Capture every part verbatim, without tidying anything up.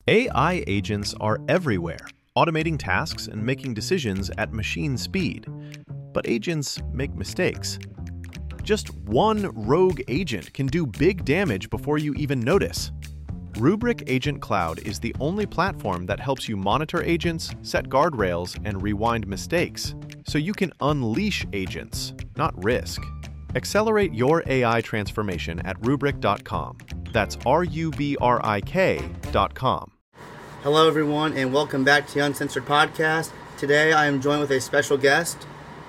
A I agents are everywhere, automating tasks and making decisions at machine speed. But agents make mistakes. Just one rogue agent can do big damage before you even notice. Rubrik Agent Cloud is the only platform that helps you monitor agents, set guardrails, and rewind mistakes, so you can unleash agents, not risk. Accelerate your A I transformation at rubrik dot com. That's R U B R I K dot com. Hello, everyone, and welcome back to the Uncensored Podcast. Today, I am joined with a special guest.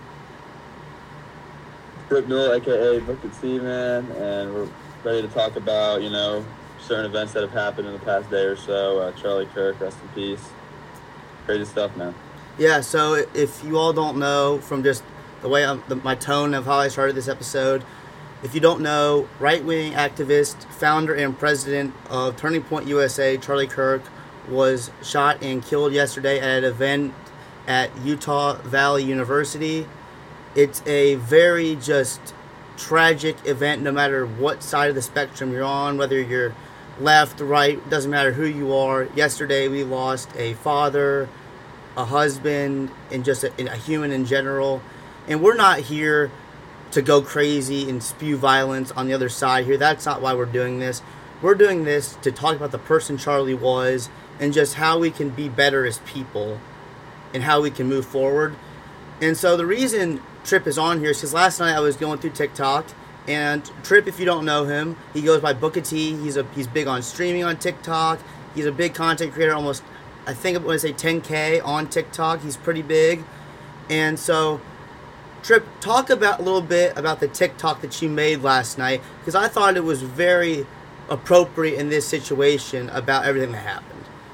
Rick Newell, a k a. Booker T, man, and we're ready to talk about, you know, certain events that have happened in the past day or so. Uh, Charlie Kirk, rest in peace. Crazy stuff, man. Yeah, so if you all don't know from just the way I'm, the, my tone of how I started this episode, if you don't know, right-wing activist, founder and president of Turning Point U S A, Charlie Kirk, was shot and killed yesterday at an event at Utah Valley University. It's a very just tragic event no matter what side of the spectrum you're on, whether you're left, right, doesn't matter who you are. Yesterday we lost a father, a husband, and just a, a human in general. And we're not here to go crazy and spew violence on the other side here. That's not why we're doing this. We're doing this to talk about the person Charlie was and just how we can be better as people and how we can move forward. And so the reason Trip is on here is because last night I was going through TikTok, and Trip, if you don't know him, he goes by Booker T. He's a he's big on streaming on TikTok. He's a big content creator, almost, I think I'm going to say ten K on TikTok. He's pretty big. And so, Trip, talk about a little bit about the TikTok that you made last night, because I thought it was very appropriate in this situation about everything that happened.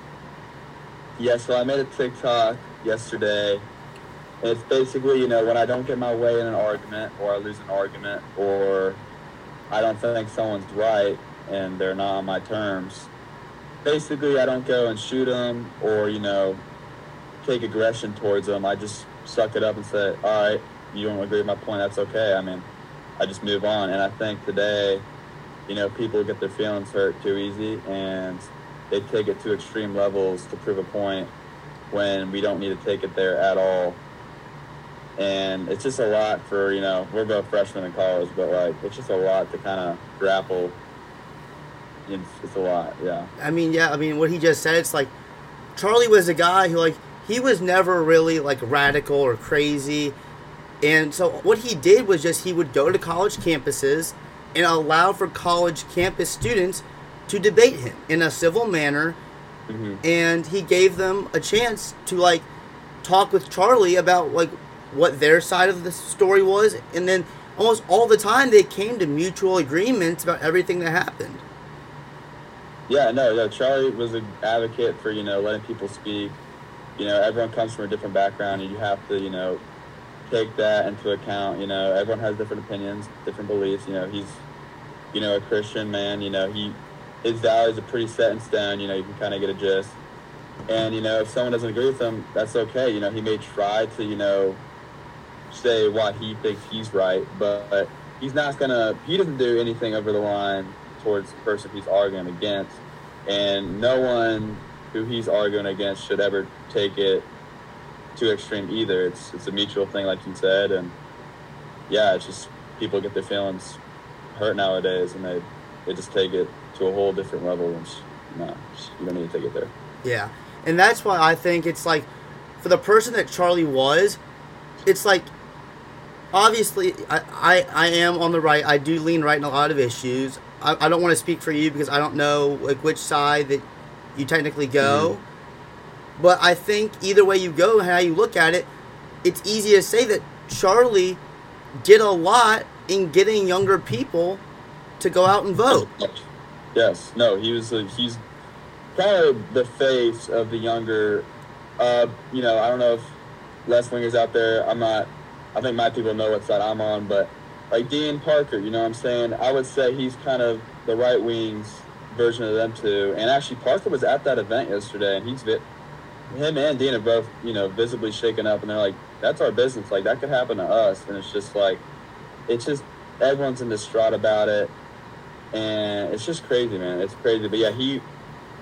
Yeah, so I made a TikTok yesterday. It's basically, you know, when I don't get my way in an argument, or I lose an argument, or I don't think someone's right and they're not on my terms, basically I don't go and shoot them or, you know, take aggression towards them. I just suck it up and say, all right, you don't agree with my point, that's okay. I mean, I just move on. And I think today, you know, people get their feelings hurt too easy, and they take it to extreme levels to prove a point when we don't need to take it there at all. And it's just a lot for, you know, we're both freshmen in college, but, like, it's just a lot to kind of grapple. It's, it's a lot, yeah. I mean, yeah, I mean, what he just said, it's like, Charlie was a guy who, like, he was never really, like, radical or crazy. And so what he did was just he would go to college campuses and allow for college campus students to debate him in a civil manner. Mm-hmm. And he gave them a chance to, like, talk with Charlie about, like, what their side of the story was, and then almost all the time they came to mutual agreements about everything that happened. Yeah, no, no, Charlie was an advocate for, you know, letting people speak. You know, everyone comes from a different background, and you have to, you know, take that into account. You know, everyone has different opinions, different beliefs. You know, he's, you know, a Christian man. You know, he his values are pretty set in stone. You know, you can kind of get a gist. And, you know, if someone doesn't agree with him, that's okay. You know, he may try to, you know, say why he thinks he's right, but he's not gonna, he doesn't do anything over the line towards the person he's arguing against. And no one who he's arguing against should ever take it too extreme either. It's it's a mutual thing, like you said. And yeah, it's just people get their feelings hurt nowadays, and they, they just take it to a whole different level. And just, no, just, you don't need to take it there. Yeah, and that's why I think it's like, for the person that Charlie was, it's like, obviously, I, I, I am on the right. I do lean right in a lot of issues. I, I don't want to speak for you because I don't know, like, which side that you technically go. Mm-hmm. But I think either way you go and how you look at it, it's easy to say that Charlie did a lot in getting younger people to go out and vote. Yes. No, he was a, he's kind of the face of the younger, uh, you know, I don't know if left-wingers out there, I'm not, I think my people know what side I'm on, but like Dean Parker, you know what I'm saying? I would say he's kind of the right wing's version of them two. And actually, Parker was at that event yesterday, and he's, him and Dean are both, you know, visibly shaken up, and they're like, that's our business. Like, that could happen to us. And it's just like, it's just, everyone's in distraught about it. And it's just crazy, man. It's crazy. But yeah, he,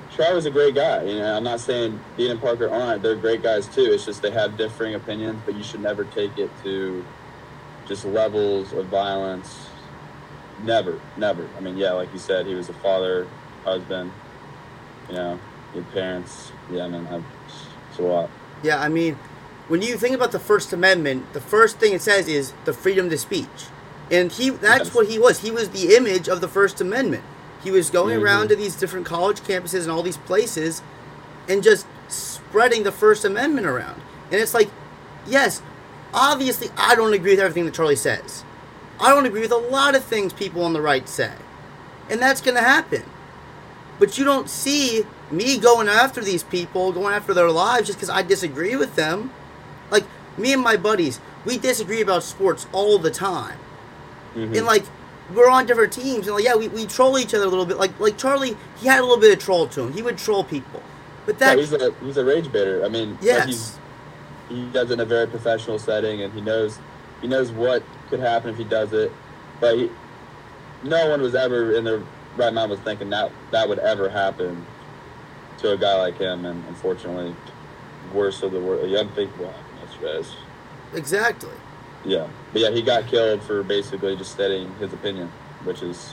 Charlie was a great guy. You know, I'm not saying Dean and Parker aren't. They're great guys too. It's just they have differing opinions, but you should never take it to just levels of violence. Never, never. I mean, yeah, like you said, he was a father, husband, you know, good parents. Yeah, I mean, I've, it's a lot. Yeah, I mean, when you think about the First Amendment, the first thing it says is the freedom to speech. And he that's Yes. what he was. He was the image of the First Amendment. He was going Mhm. around to these different college campuses and all these places and just spreading the First Amendment around. And it's like, yes, obviously I don't agree with everything that Charlie says. I don't agree with a lot of things people on the right say. And that's going to happen. But you don't see me going after these people, going after their lives just because I disagree with them. Like, me and my buddies, we disagree about sports all the time. Mm-hmm. And, like, we're on different teams. And, like, yeah, we, we troll each other a little bit. Like, like Charlie, he had a little bit of troll to him. He would troll people. But that... Yeah, he's a he's a rage baiter. I mean, Yes. like he's, he does it in a very professional setting, and he knows he knows what could happen if he does it. But he, no one was ever in their right mind was thinking that that would ever happen to a guy like him. And unfortunately, worse of the worst, unthinkable happened yesterday. Exactly. Yeah, but yeah, he got killed for basically just stating his opinion, which is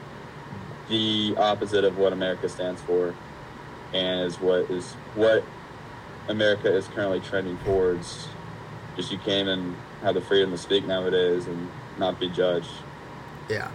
the opposite of what America stands for, and is what is what America is currently trending towards. Just you came and have the freedom to speak nowadays and not be judged. Yeah.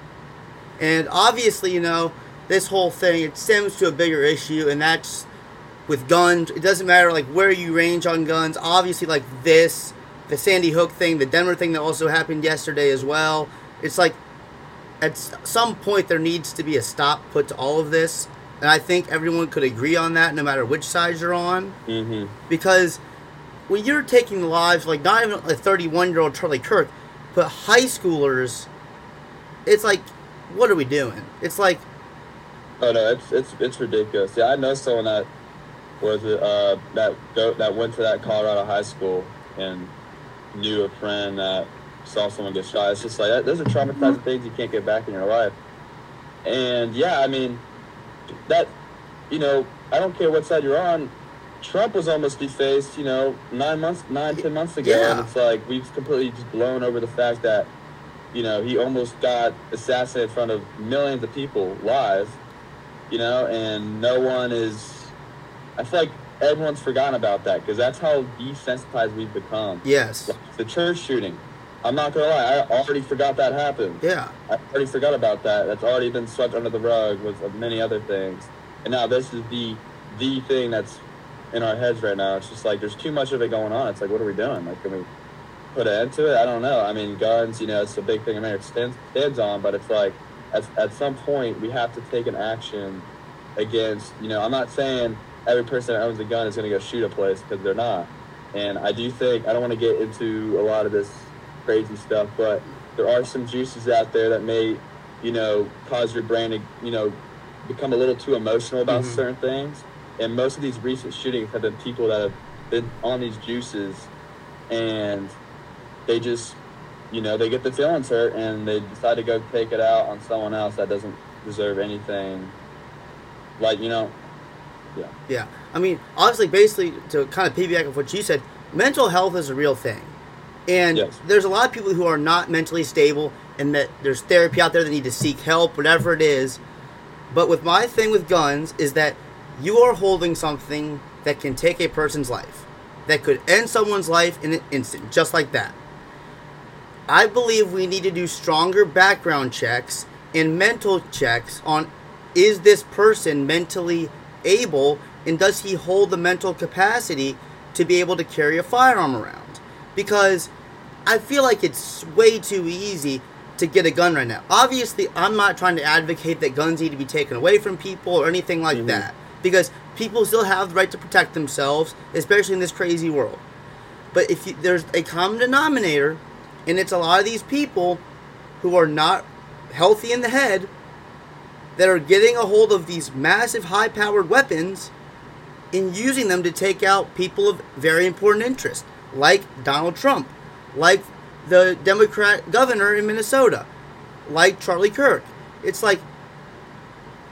And obviously, you know, this whole thing, it stems to a bigger issue, and that's with guns. It doesn't matter, like, where you range on guns. Obviously, like this, the Sandy Hook thing, the Denver thing that also happened yesterday as well. It's like, at some point, there needs to be a stop put to all of this. And I think everyone could agree on that, no matter which side you're on. Mm-hmm. Because when you're taking the lives, like, not even a thirty-one-year-old Charlie Kirk, but high schoolers, it's like, what are we doing? It's like... Oh, no, it's it's it's ridiculous. Yeah, I know someone that was uh that go, that went to that Colorado high school and knew a friend that saw someone get shot. It's just like, that, those are traumatizing things you can't get back in your life. And, yeah, I mean, that, you know, I don't care what side you're on, Trump was almost defaced, you know, nine months, nine, ten months ago. Yeah. And it's like, we've completely just blown over the fact that, you know, he almost got assassinated in front of millions of people live, you know, and no one is, I feel like everyone's forgotten about that because that's how desensitized we've become. Yes. Like the church shooting, I'm not going to lie, I already forgot that happened. Yeah. I already forgot about that. That's already been swept under the rug with of many other things. And now this is the the thing that's in our heads right now. It's just like there's too much of it going on. It's like, what are we doing? Like, can we put an end to it? I don't know. I mean, guns, you know, it's a big thing America stands, stands on, but it's like at, at some point we have to take an action against, you know, I'm not saying every person that owns a gun is going to go shoot a place because they're not. And I do think, I don't want to get into a lot of this crazy stuff, but there are some juices out there that may, you know, cause your brain to, you know, become a little too emotional about Mm-hmm. certain things. And most of these recent shootings have been people that have been on these juices and they just, you know, they get the feelings hurt and they decide to go take it out on someone else that doesn't deserve anything. Like, you know, yeah. Yeah. I mean, obviously, basically, to kind of piggyback off what you said, mental health is a real thing. And Yes. there's a lot of people who are not mentally stable and that there's therapy out there that need to seek help, whatever it is. But with my thing with guns is that you are holding something that can take a person's life, that could end someone's life in an instant, just like that. I believe we need to do stronger background checks and mental checks on, is this person mentally able and does he hold the mental capacity to be able to carry a firearm around? Because I feel like it's way too easy to get a gun right now. Obviously, I'm not trying to advocate that guns need to be taken away from people or anything like Mm-hmm. that. Because people still have the right to protect themselves, especially in this crazy world. But if you, there's a common denominator, and it's a lot of these people who are not healthy in the head that are getting a hold of these massive high-powered weapons and using them to take out people of very important interest, like Donald Trump, like the Democrat governor in Minnesota, like Charlie Kirk. It's like,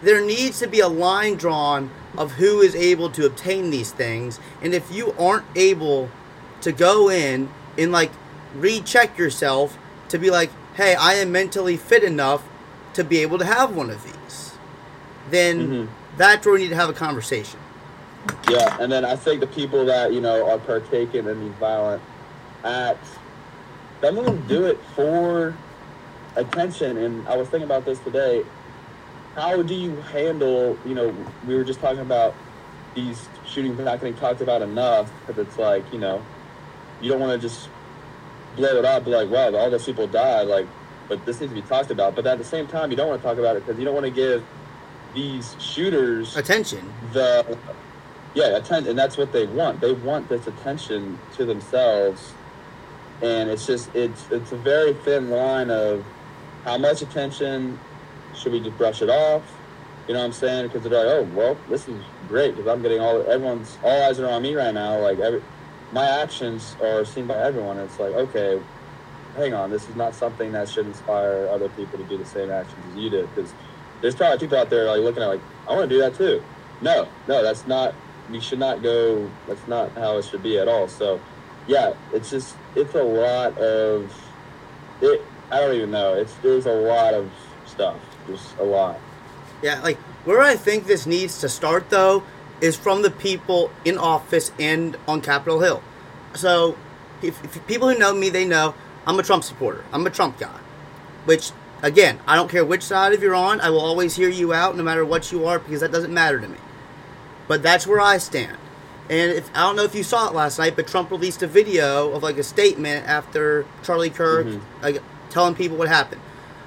there needs to be a line drawn of who is able to obtain these things. And if you aren't able to go in and, like, recheck yourself to be like, hey, I am mentally fit enough to be able to have one of these, then mm-hmm. that's where we need to have a conversation. Yeah, and then I think the people that, you know, are partaking in these violent acts, some of them do it for attention. And I was thinking about this today. How do you handle, you know, we were just talking about these shootings not getting talked about enough, because it's like, you know, you don't want to just blow it up, be like, wow, all those people died, like, but this needs to be talked about. But at the same time, you don't want to talk about it because you don't want to give these shooters attention. The yeah, attention, and that's what they want. They want this attention to themselves, and it's just it's it's a very thin line of how much attention should we just brush it off. You know what I'm saying? Because they're like, oh well, this is great because I'm getting all everyone's all eyes are on me right now. Like every my actions are seen by everyone. It's like, okay, hang on, this is not something that should inspire other people to do the same actions as you did. Because there's probably people out there like looking at like, I want to do that too. No, no, that's not. We should not go. That's not how it should be at all. So, yeah, it's just it's a lot of it. I don't even know. It's there's a lot of stuff. Just a lot. Yeah, like where I think this needs to start though is from the people in office and on Capitol Hill. So, if, if people who know me, they know I'm a Trump supporter. I'm a Trump guy. Which, again, I don't care which side of you're on. I will always hear you out no matter what you are because that doesn't matter to me. But that's where I stand. And if, I don't know if you saw it last night, but Trump released a video of like a statement after Charlie Kirk mm-hmm. like telling people what happened.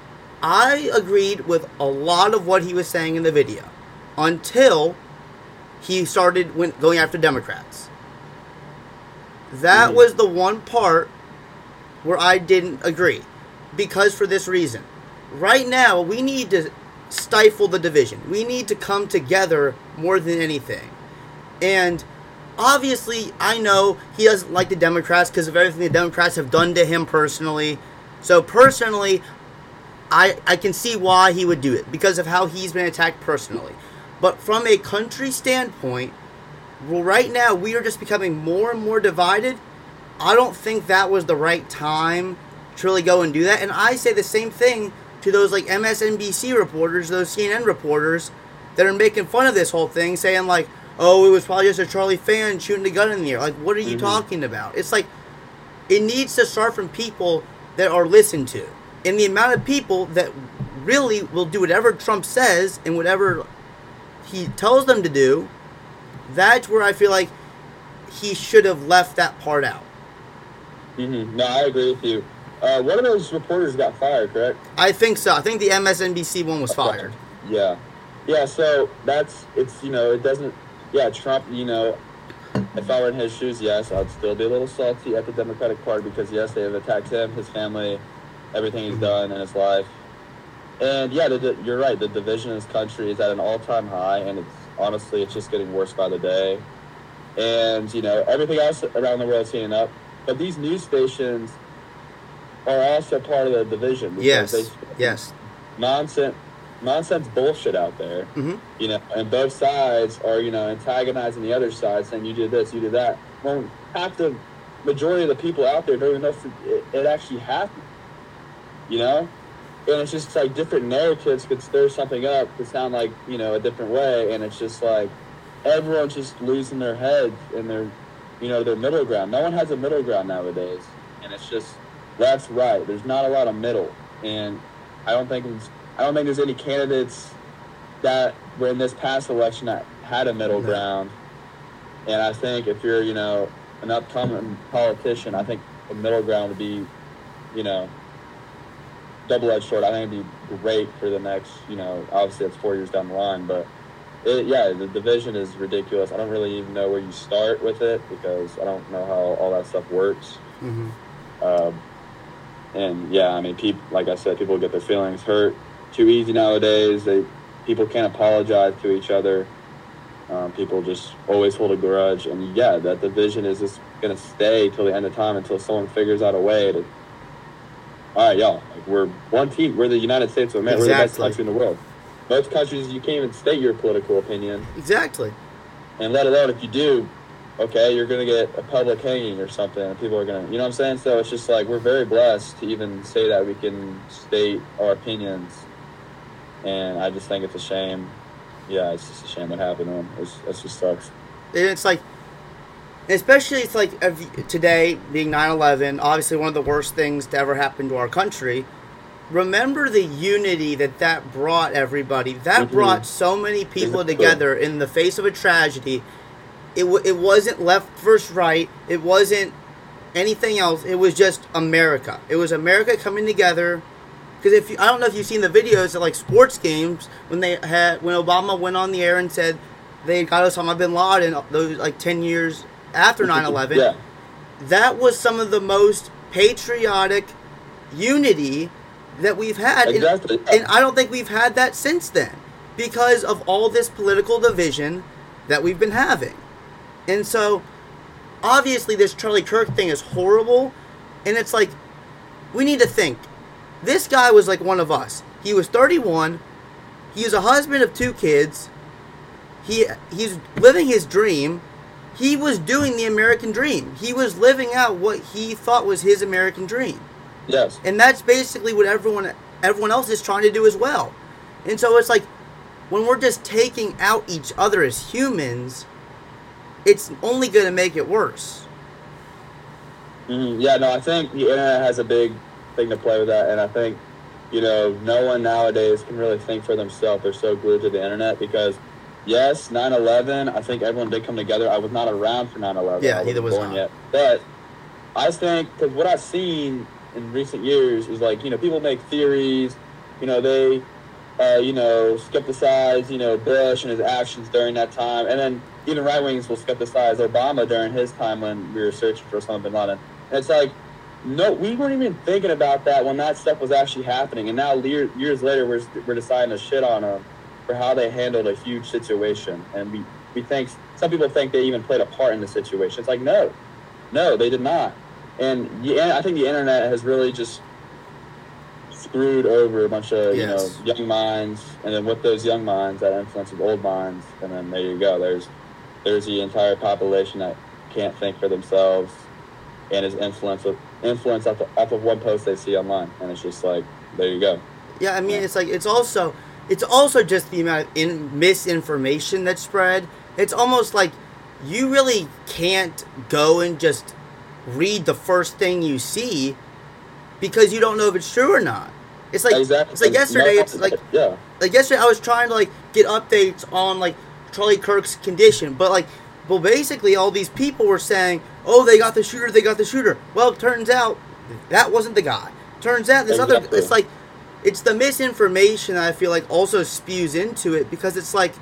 I agreed with a lot of what he was saying in the video until he started went, going after Democrats. That mm-hmm. was the one part where I didn't agree. Because for this reason. Right now, we need to stifle the division. We need to come together more than anything. And obviously, I know he doesn't like the Democrats because of everything the Democrats have done to him personally. So personally, I, I can see why he would do it because of how he's been attacked personally. But from a country standpoint, well, right now we are just becoming more and more divided. I don't think that was the right time to really go and do that. And I say the same thing to those like M S N B C reporters, those C N N reporters that are making fun of this whole thing, saying like, oh, it was probably just a Charlie fan shooting a gun in the air. Like, what are you mm-hmm. talking about? It's like, it needs to start from people that are listened to. And the amount of people that really will do whatever Trump says and whatever he tells them to do, that's where I feel like he should have left that part out. Mm-hmm. No, I agree with you. Uh, one of those reporters got fired, correct? I think so. I think the M S N B C one was fired. Yeah. Yeah, so that's, it's, you know, it doesn't, yeah, Trump, you know, if I were in his shoes, yes, I'd still be a little salty at the Democratic Party because, yes, they have attacked him, his family, everything he's done in his life. And, yeah, the, the, you're right, the division in this country is at an all-time high, and it's honestly, it's just getting worse by the day. And, you know, everything else around the world is heating up. But these news stations are also part of the division. Yes, they, yes. Nonsense, nonsense bullshit out there. Mm-hmm. You know, and both sides are, you know, antagonizing the other side, saying you did this, you did that. Well, half the majority of the people out there don't even know if it, it actually happened. You know? And it's just like different narratives could stir something up to sound like, you know, a different way. And it's just like everyone's just losing their heads and their, you know, their middle ground. No one has a middle ground nowadays. And it's just left, right. There's not a lot of middle. And I don't think it's, I don't think there's any candidates that were in this past election that had a middle mm-hmm. ground. And I think if you're, you know, an upcoming politician, I think a middle ground would be, you know, double-edged sword. I think it'd be great for the next, you know, obviously it's four years down the line, but it, yeah, the division is ridiculous. I don't really even know where you start with it because I don't know how all that stuff works. Mm-hmm. Um, and yeah, I mean, people, like I said, people get their feelings hurt too easy nowadays. They people can't apologize to each other. Um, people just always hold a grudge, and yeah, that division is just gonna stay till the end of time until someone figures out a way to. All right, y'all, like we're one team. We're the United States of America. Exactly. We're the best country in the world. most countries you can't even state your political opinion. Exactly. And let alone if you do, okay, you're going to get a public hanging or something, and people are going to, you know what I'm saying? So it's just like, we're very blessed to even say that we can state our opinions, and I just think it's a shame. Yeah, it's just a shame what happened to him. It's, it just sucks. And it's like, especially it's like today being nine eleven, obviously one of the worst things to ever happen to our country. Remember the unity that that brought everybody. That mm-hmm. brought so many people together in the face of a tragedy. It w- it wasn't left versus right. It wasn't anything else. It was just America. It was America coming together. Because if you, I don't know if you've seen the videos of like sports games when they had when Obama went on the air and said they got Osama bin Laden those like ten years after nine eleven. Yeah. That was some of the most patriotic unity that we've had. Exactly. And, and I don't think we've had that since then because of all this political division that we've been having. And so, obviously, this Charlie Kirk thing is horrible. And it's like, we need to think. This guy was like one of us. He was thirty-one. He was a husband of two kids. He He's living his dream. He was doing the American dream. He was living out what he thought was his American dream. Yes. And that's basically what everyone everyone else is trying to do as well. And so it's like, when we're just taking out each other as humans, it's only going to make it worse. Mm-hmm. Yeah, no, I think the internet has a big thing to play with that. And I think, you know, no one nowadays can really think for themselves. They're so glued to the internet because, yes, nine eleven, I think everyone did come together. I was not around for nine eleven. Yeah, I neither was born I. Yet. But I think, because what I've seen in recent years is like, you know, people make theories, you know, they, uh, you know, skepticize, you know, Bush and his actions during that time. And then even right wings will skepticize Obama during his time when we were searching for Osama bin Laden. And it's like, no, we weren't even thinking about that when that stuff was actually happening. And now year, years later, we're, we're deciding to shit on them for how they handled a huge situation. And we, we think, some people think they even played a part in the situation. It's like, no, no, they did not. And yeah, I think the internet has really just screwed over a bunch of, yes. you know, young minds. And then with those young minds, that influences old minds. And then there you go. There's, there's the entire population that can't think for themselves and is influenced with, influenced off of, off of one post they see online. And it's just like, there you go. Yeah, I mean, yeah. it's like, it's also, it's also just the amount of in, misinformation that's spread. It's almost like you really can't go and just read the first thing you see because you don't know if it's true or not. It's like exactly. It's like yesterday. It's like yeah. Like yesterday, I was trying to like get updates on like Charlie Kirk's condition, but like, well, basically all these people were saying, "Oh, they got the shooter. They got the shooter." Well, it turns out that wasn't the guy. Turns out this exactly. other. It's like it's the misinformation that I feel like also spews into it because it's like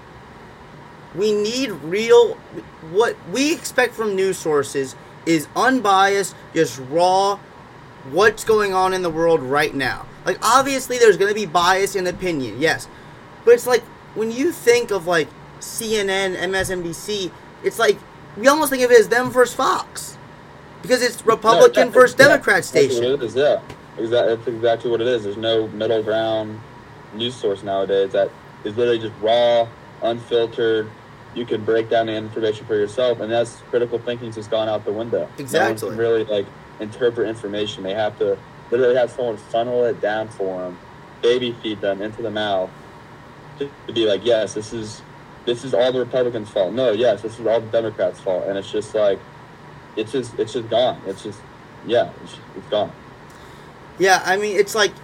we need real. What we expect from news sources is unbiased, just raw, what's going on in the world right now. Like, obviously, there's going to be bias in opinion, yes. But it's like, when you think of, like, C N N, M S N B C, it's like, we almost think of it as them versus Fox. Because it's Republican no, versus yeah, Democrat station. That's what it is, yeah. Exactly, that's exactly what it is. There's no middle ground news source nowadays that is literally just raw, unfiltered. You can break down the information for yourself, and that's critical thinking's just gone out the window. Exactly. No one can really like interpret information. They have to literally have someone funnel it down for them, baby feed them into the mouth, to, to be like, yes, this is this is all the Republicans' fault. No, yes, this is all the Democrats' fault, and it's just like, it's just it's just gone. It's just yeah, it's, it's gone. Yeah, I mean, it's like,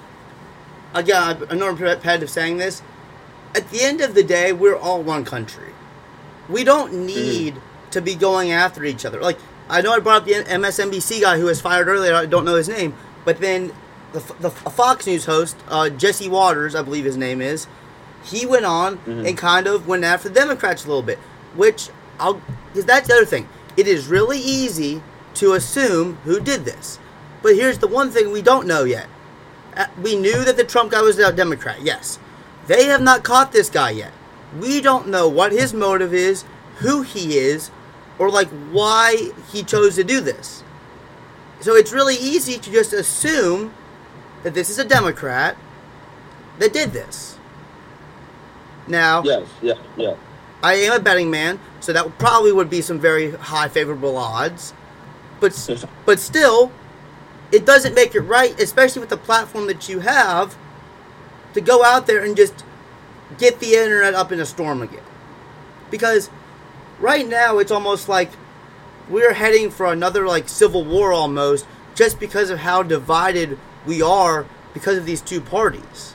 again, I know I'm repetitive saying this. At the end of the day, we're all one country. We don't need mm-hmm. to be going after each other. Like, I know I brought up the M S N B C guy who was fired earlier. I don't know his name. But then the, the Fox News host, uh, Jesse Waters, I believe his name is, he went on mm-hmm. and kind of went after the Democrats a little bit. Which, I'll, because that's the other thing. It is really easy to assume who did this. But here's the one thing we don't know yet. We knew that the Trump guy was a Democrat, yes. They have not caught this guy yet. We don't know what his motive is, who he is, or like why he chose to do this. So it's really easy to just assume that this is a Democrat that did this. Now, yes, yeah, yeah. I am a betting man, so that probably would be some very high favorable odds. But but still, it doesn't make it right, especially with the platform that you have, to go out there and just get the internet up in a storm again. Because right now it's almost like we're heading for another like civil war almost, just because of how divided we are because of these two parties.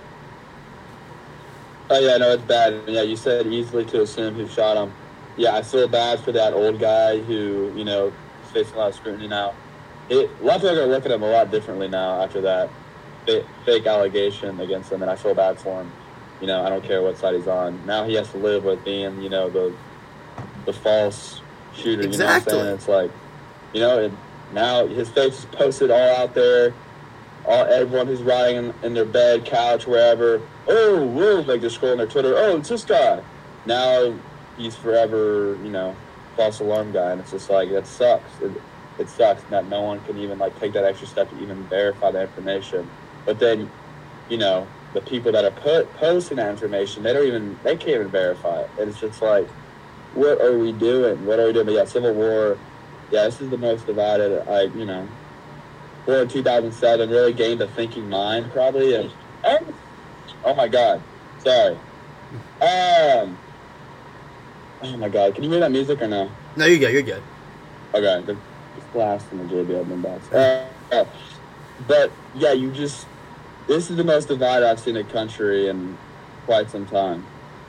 Oh yeah, no, it's bad. Yeah, you said easily to assume who shot him. Yeah, I feel bad for that old guy who, you know, is facing a lot of scrutiny now. It, a lot of people are looking at him a lot differently now after that fake, fake allegation against him, and I feel bad for him. You know, I don't care what side he's on. Now he has to live with being, you know, the the false shooter. Exactly. You know what I'm saying? It's like, you know, and now his face is posted all out there. All everyone who's riding in, in their bed, couch, wherever. Oh, whoa, like just scrolling their Twitter. Oh, it's this guy. Now he's forever, you know, false alarm guy, and it's just like that sucks. It, it sucks that no one can even like take that extra step to even verify the information. But then, you know, the people that are put, posting that information, they don't even they can't even verify it. And it's just like, what are we doing? What are we doing? But yeah, Civil War. Yeah, this is the most divided. I, you know, war in two thousand seven really gained a thinking mind probably, and oh, oh my God, sorry. Um. Oh my God, can you hear that music or no? No, you're good. You're good. Okay, the blast in the J B L box. Uh, uh, but yeah, you just this is the most divided I've seen a country in quite some time.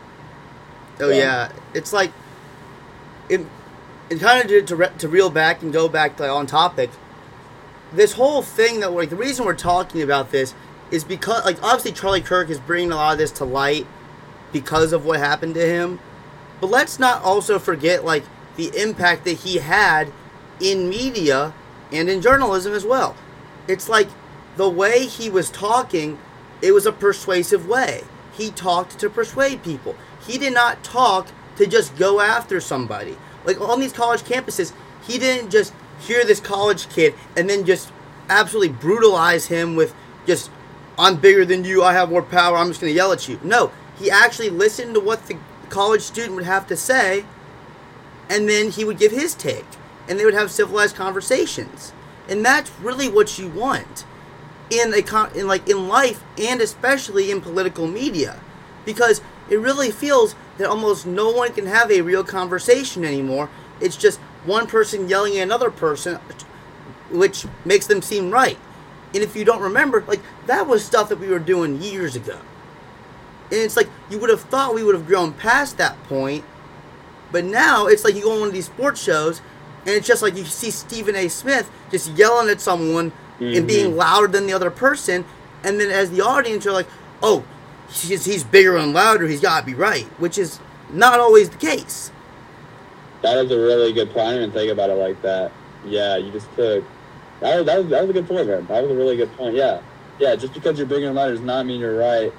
Oh yeah, yeah. It's like it. It kind of to to to reel back and go back to on topic. This whole thing that like the reason we're talking about this is because like obviously Charlie Kirk is bringing a lot of this to light because of what happened to him. But let's not also forget, like, the impact that he had in media and in journalism as well. It's like the way he was talking, it was a persuasive way. He talked to persuade people. He did not talk to just go after somebody. Like, on these college campuses, he didn't just hear this college kid and then just absolutely brutalize him with just, I'm bigger than you, I have more power, I'm just going to yell at you. No, he actually listened to what the college student would have to say, and then he would give his take, and they would have civilized conversations. And that's really what you want in a con- in like in life, and especially in political media, because it really feels that almost no one can have a real conversation anymore. It's just one person yelling at another person, which makes them seem right. And if you don't remember, like, that was stuff that we were doing years ago. And it's like, you would have thought we would have grown past that point. But now, it's like you go on one of these sports shows, and it's just like you see Stephen A. Smith just yelling at someone mm-hmm. and being louder than the other person. And then as the audience, you're like, oh, he's, he's bigger and louder, he's got to be right. Which is not always the case. That is a really good point. I didn't even think about it like that. Yeah, you just took... That was, that was, that was a good point, man. That was a really good point, yeah. Yeah, just because you're bigger and louder does not mean you're right.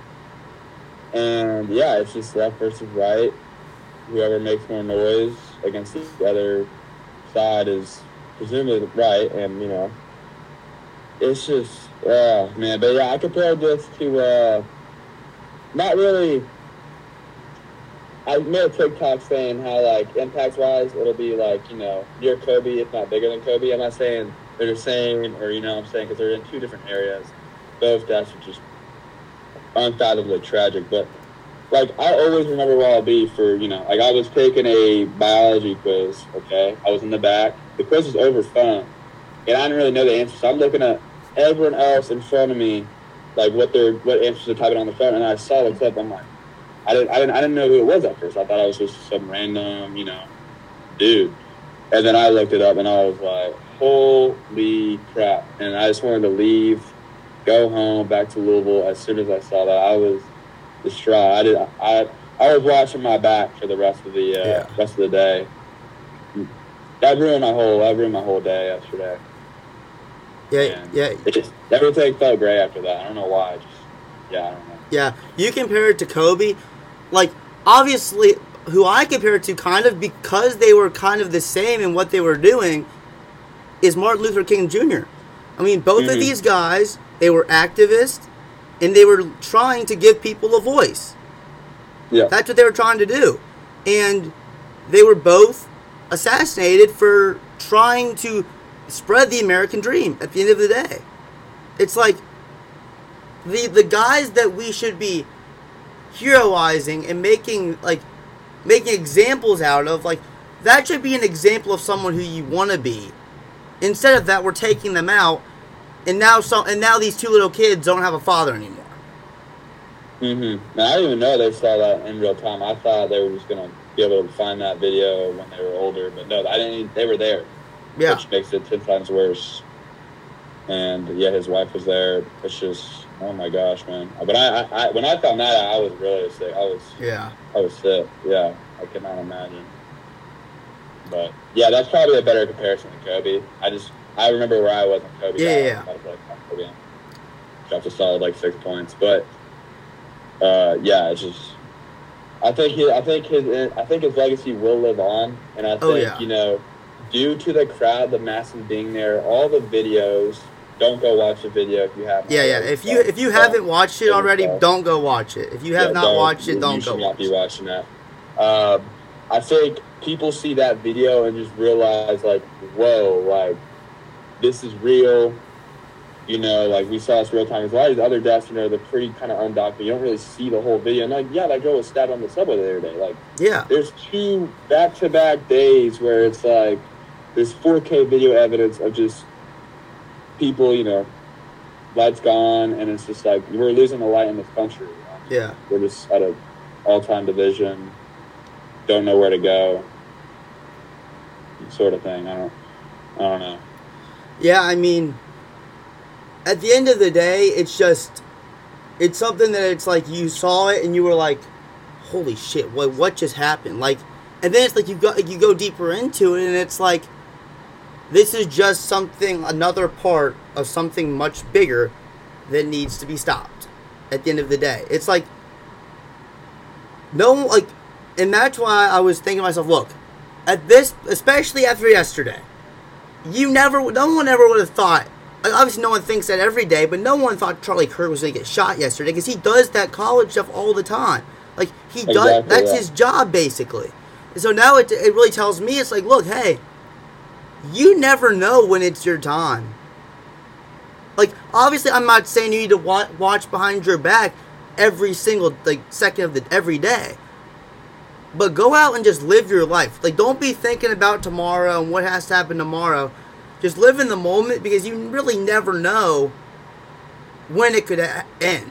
And yeah, it's just left versus right. Whoever makes more noise against the other side is presumably right. And, you know, it's just, oh, man. But yeah, I compared this to, uh, not really, I made a TikTok saying how, like, impact-wise, it'll be like, you know, near Kobe, if not bigger than Kobe. I'm not saying they're the same, or, you know what I'm saying, because they're in two different areas. Both deaths are just unfathomably tragic, but like I always remember where I'll be for, you know, like I was taking a biology quiz, okay? I was in the back. The quiz was over phone, and I didn't really know the answers. So I'm looking at everyone else in front of me, like what their what answers they're typing on the phone, and I saw the clip. I'm like, I didn't, I didn't, I didn't know who it was at first. I thought it was just some random, you know, dude. And then I looked it up, and I was like, holy crap! And I just wanted to leave. Go home, back to Louisville. As soon as I saw that, I was distraught. I did. I I was watching my back for the rest of the uh, yeah. rest of the day. That ruined my whole. That ruined my whole day yesterday. Yeah, and yeah. It just everything felt great after that. I don't know why. Just yeah, I don't know. Yeah, you compare it to Kobe, like obviously, who I compare it to, kind of because they were kind of the same in what they were doing, is Martin Luther King Junior I mean, both mm-hmm. of these guys, they were activists, and they were trying to give people a voice. Yeah. That's what they were trying to do. And they were both assassinated for trying to spread the American dream at the end of the day. It's like the the guys that we should be heroizing and making like making examples out of, like, that should be an example of someone who you want to be. Instead of that, we're taking them out, and now some and now these two little kids don't have a father anymore. Mm-hmm. I didn't even know they saw that in real time. I thought they were just gonna be able to find that video when they were older, but no, I didn't. Even, they were there, Yeah. which makes it ten times worse. And yeah, his wife was there. It's just, oh my gosh, man. But I, I, I when I found that out, I was really sick. I was, Yeah. I was sick. Yeah, I could not imagine. But yeah, that's probably a better comparison than Kobe. I just, I remember where I was when Kobe. Yeah, got yeah. I was like, oh, Kobe dropped a solid like six points, but uh, yeah, it's just. I think he, I think his, I think his legacy will live on, and I think Oh, yeah. you know, due to the crowd, the masses being there, all the videos. Don't go watch the video if you haven't. Yeah, yeah. If you if you haven't watched it already, yourself. don't go watch it. If you have Yeah, not don't- watched it, you- don't you go should not watch be it. watching that. Um, I think people see that video and just realize, like, whoa, like, this is real. You know, like, we saw this real time. Because a lot of these other deaths, you know, they're pretty kind of undocumented. You don't really see the whole video. And, like, yeah, that girl was stabbed on the subway the other day. Like, Yeah. there's two back-to-back days where it's, like, there's four K video evidence of just people, you know, lights gone, and it's just like, we're losing the light in this country. You know? Yeah. We're just at an all-time division. Don't know where to go, sort of thing. I don't, I don't know. Yeah, I mean, at the end of the day, it's just, it's something that it's like you saw it and you were like, holy shit, what what just happened? Like, and then it's like you go you go deeper into it, and it's like, this is just something, another part of something much bigger that needs to be stopped. At the end of the day, it's like, no, like, and that's why I was thinking to myself, look, at this, especially after yesterday, you never, no one ever would have thought, like, obviously no one thinks that every day, but no one thought Charlie Kirk was going to get shot yesterday, because he does that college stuff all the time. Like, he does, Exactly, that's yeah. his job, basically. And so now it, it really tells me, it's like, look, hey, you never know when it's your time. Like, obviously, I'm not saying you need to wa- watch behind your back every single, like, second of the, every day. But go out and just live your life. Like, don't be thinking about tomorrow and what has to happen tomorrow. Just live in the moment, because you really never know when it could a- end.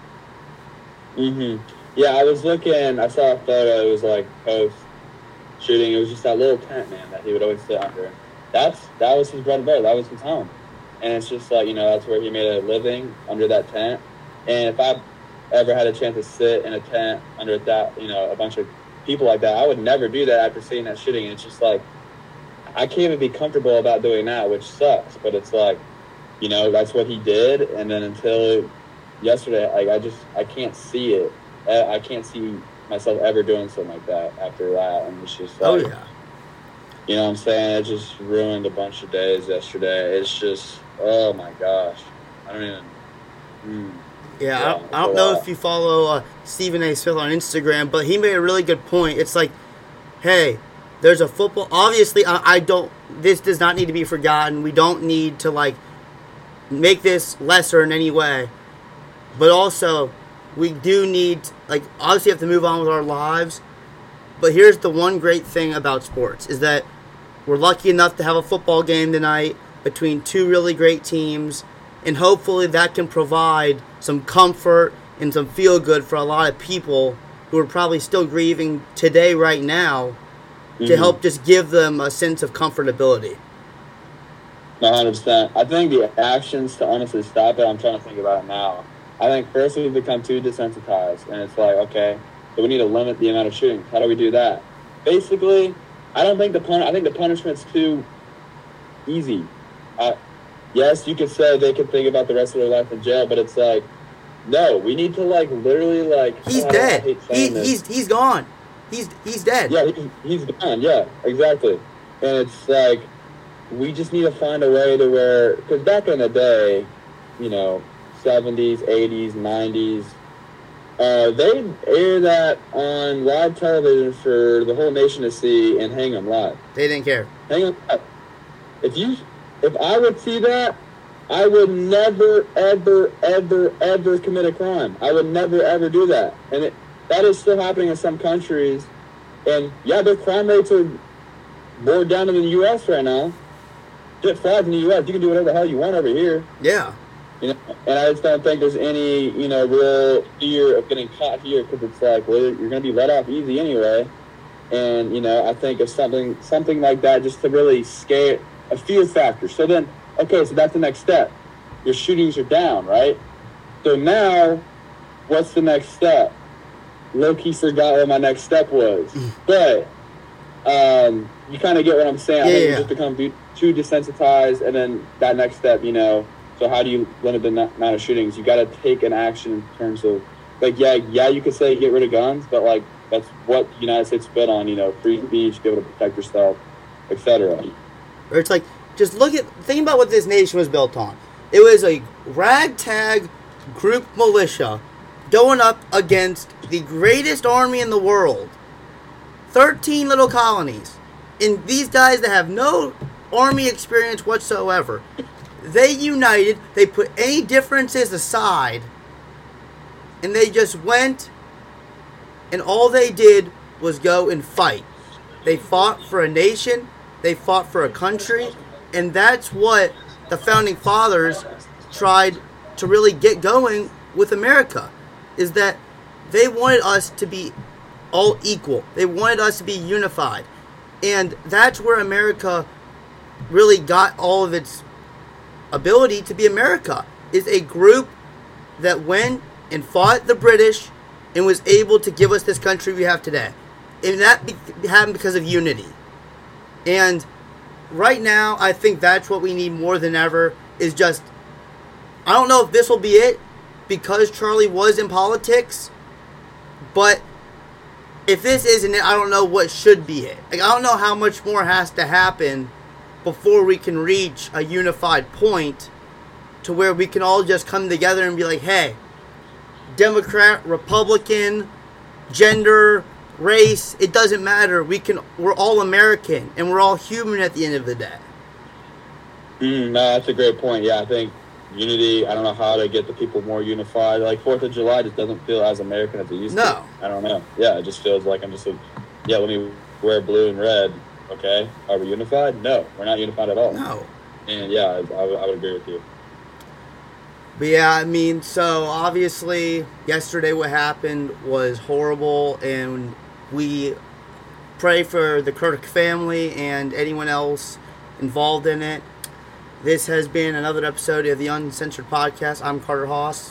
Mm-hmm. Yeah, I was looking, I saw a photo, it was like post-shooting, it was just that little tent, man, that he would always sit under. That's, that was his bread and butter, that was his home. And it's just like, you know, that's where he made a living, under that tent. And if I ever had a chance to sit in a tent under that, you know, a bunch of people like that, I would never do that after seeing that shooting. And it's just like, I can't even be comfortable about doing that, which sucks. But it's like, you know, that's what he did. And then until yesterday, like, I just, I can't see it. I can't see myself ever doing something like that after that. And it's just like, Oh, yeah. you know what I'm saying? It just ruined a bunch of days yesterday. It's just, oh my gosh. I don't even. Mm. Yeah, Yeah, I don't, I it's don't a know lot. if you follow uh, Stephen A. Smith on Instagram, but he made a really good point. It's like, hey, there's a football. Obviously, I, I don't. This does not need to be forgotten. We don't need to, like, make this lesser in any way. But also, we do need, like, obviously, have to move on with our lives. But here's the one great thing about sports is that we're lucky enough to have a football game tonight between two really great teams, and hopefully that can provide some comfort and some feel good for a lot of people who are probably still grieving today right now, to Mhm. help just give them a sense of comfortability. one hundred percent. I think the actions to honestly stop it, I'm trying to think about it now. I think first we've become too desensitized, and it's like, okay, so we need to limit the amount of shootings. How do we do that? Basically, I don't think the pun- I think the punishment's too easy. Uh, yes, you could say they could think about the rest of their life in jail, but it's like, no, we need to, like, literally, like, He's oh, I dead. hate He, saying this. he's he's gone. He's he's dead. Yeah, he's, he's gone. Yeah, exactly. And it's like, we just need to find a way to where, because back in the day, you know, seventies, eighties, nineties, Uh, they air that on live television for the whole nation to see and hang them live. They didn't care. Hang them live. If you, if I would see that, I would never, ever, ever, ever commit a crime. I would never, ever do that. And it, that is still happening in some countries. And, yeah, their crime rates are more down in the U S right now. Get flagged in the U S. You can do whatever the hell you want over here. Yeah. You know, and I just don't think there's any, you know, real fear of getting caught here because it's like, well, you're going to be let off easy anyway. And, you know, I think of something, something like that just to really scare, a fear factor. So then, okay, so that's the next step. Your shootings are down, right? So now, what's the next step? Low-key forgot what my next step was. But um, you kind of get what I'm saying. I yeah, think yeah. you just become too desensitized, and then that next step, you know, so how do you limit the amount of shootings? You got to take an action in terms of, like, yeah, yeah, you could say get rid of guns, but, like, that's what the United States spent on, you know, free speech, be able to protect yourself, et cetera. Or it's like, just look at, think about what this nation was built on. It was a ragtag group militia going up against the greatest army in the world. thirteen little colonies. And these guys that have no army experience whatsoever, they united, they put any differences aside, and they just went, and all they did was go and fight. They fought for a nation, they fought for a country, and that's what the Founding Fathers tried to really get going with America, is that they wanted us to be all equal. They wanted us to be unified. And that's where America really got all of its ability to be America, is a group that went and fought the British and was able to give us this country we have today. And that be- happened because of unity. And right now, I think that's what we need more than ever, is just, I don't know if this will be it, because Charlie was in politics, but if this isn't it, I don't know what should be it. Like, I don't know how much more has to happen before we can reach a unified point to where we can all just come together and be like, hey, Democrat, Republican, gender, race, it doesn't matter. We can, we're all American, and we're all human at the end of the day. Mm, no, that's a great point. Yeah, I think unity, I don't know how to get the people more unified. Like, fourth of July just doesn't feel as American as it used no. to. I don't know. Yeah, it just feels like I'm just a, yeah, let me wear blue and red. Okay. Are we unified? No, we're not unified at all. No. And, yeah, I, I, would, I would agree with you. But, yeah, I mean, so, obviously, yesterday what happened was horrible, and we pray for the Kirk family and anyone else involved in it. This has been another episode of the Uncensored Podcast. I'm Carter Haas.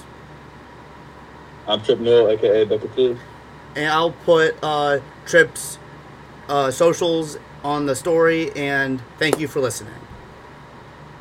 I'm Trip Newell, a k a. Booker T. And I'll put uh, Trip's uh, socials on the story, and thank you for listening.